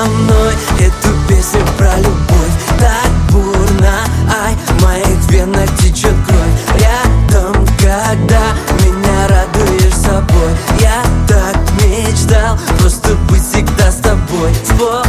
мной эту песню про любовь. Так бурно, ай, в моих венах течет кровь. Рядом, когда меня радуешь собой. Я так мечтал просто быть всегда с тобой.